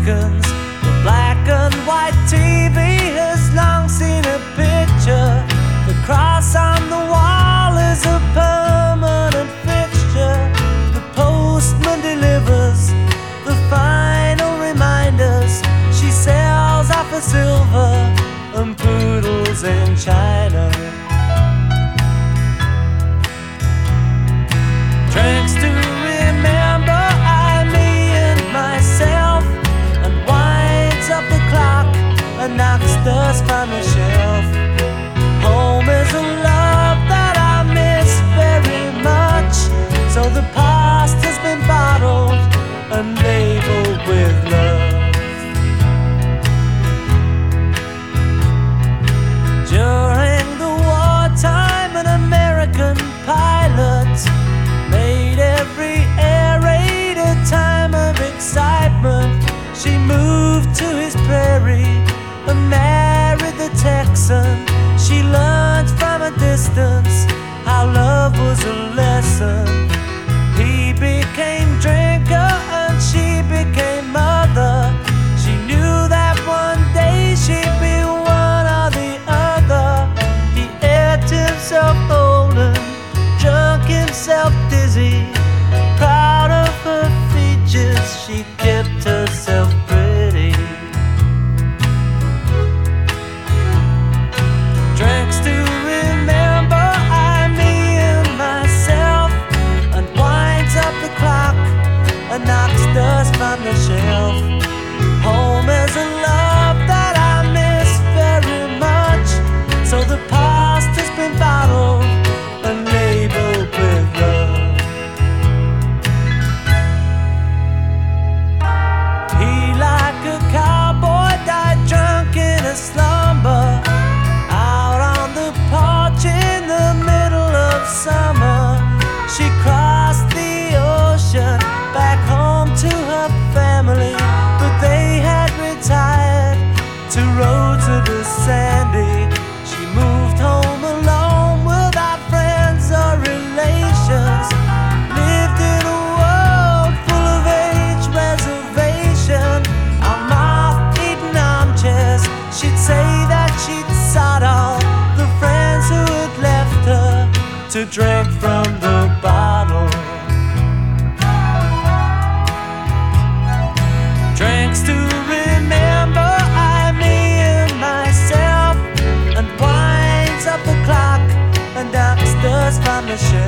seconds. The black and white TV has long seen a picture. The cross on the wall is a permanent fixture. The postman delivers the final reminders. She sells off for silver and poodles in China. Drinks to remember I, me and myself, and winds up the clock and knocks dust from the shelf. Home is a love that I miss very much, so the past has been bottled and labeled with love. During the wartime, an American pilot made every air raid a time of excitement. She moved to his prairie and married the Texan. She learned from a distance how love was a lesson. He became drinker and she became mother. She knew that one day she'd be one or the other. He ate himself old and drunk himself dizzy. Proud of her features, she kept herself pretty. Drinks to remember I, me and myself, and winds up the clock and knocks dust from the shelf. Home is a love that I miss very much, so the past has been bottled and labeled with love. He, like a cowboy, died drunk in a slumber, out on the porch in the middle of summer. She crossed the ocean back home to her family, but they had retired to roads that are sandy. She moved home alone without friends or relations, lived in a world full of age reservation. On moth-eaten armchairs, she'd say that she'd sought all the friends who had left her to drink from the bottle. Drinks to remember I, me and myself, and winds up the clock and knocks dust from the shelf.